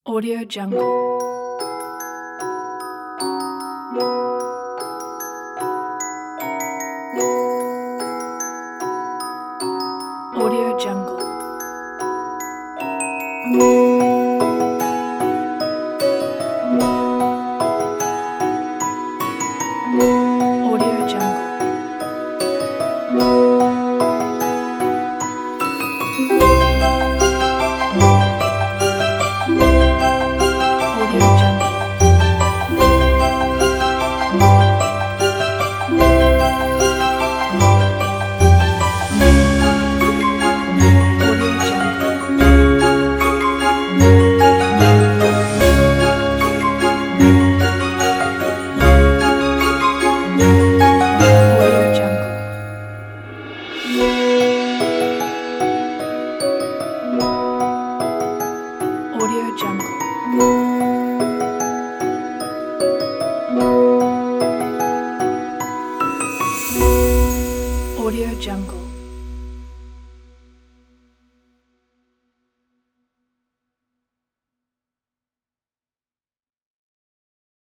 Audio Jungle. Audio Jungle. Audio Jungle. Audio Jungle. Audio Jungle. Audio Jungle. Audio Jungle. Audio Jungle.